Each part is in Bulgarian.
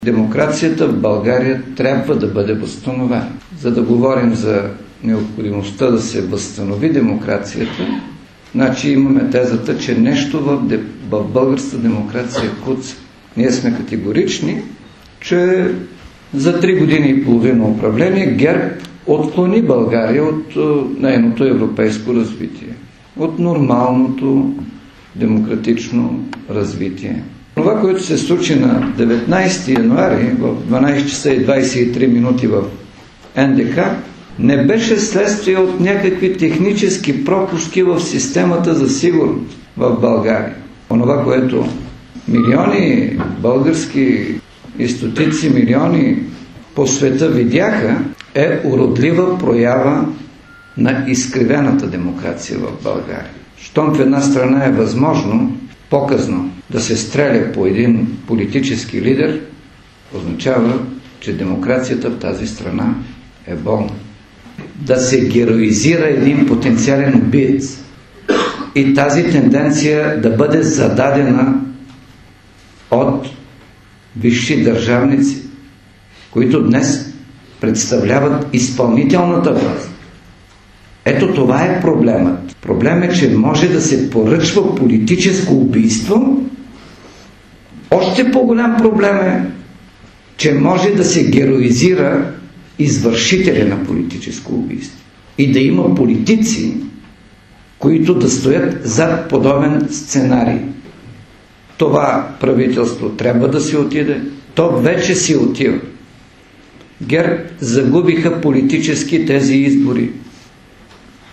Демокрацията в България трябва да бъде възстановена. За да говорим за необходимостта да се възстанови демокрацията, значи имаме тезата, че нещо в българската демокрация куца. Ние сме категорични, че за 3 години и половина управление ГЕРБ отклони България от нейното европейско развитие, от нормалното демократично развитие. Това, което се случи на 19 януари в 12 часа и 23 минути в НДК, не беше следствие от някакви технически пропуски в системата за сигурност в България. Онова, което милиони български и стотици милиони по света видяха, е уродлива проява на изкривената демокрация в България. Щом в една страна е възможно показно да се стреля по един политически лидер, означава, че демокрацията в тази страна е болна. Да се героизира един потенциален убиец и тази тенденция да бъде зададена от висши държавници, които днес представляват изпълнителната власт. Ето това е проблемът. Проблем е, че може да се поръчва политическо убийство. Още по-голям проблем е, че може да се героизира извършителя на политическо убийство. И да има политици, които да стоят зад подобен сценарий. Това правителство трябва да си отиде. То вече си отива. ГЕРБ загубиха политически тези избори.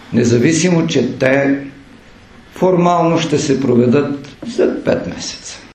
Независимо, че те формално ще се проведат след 5 месеца.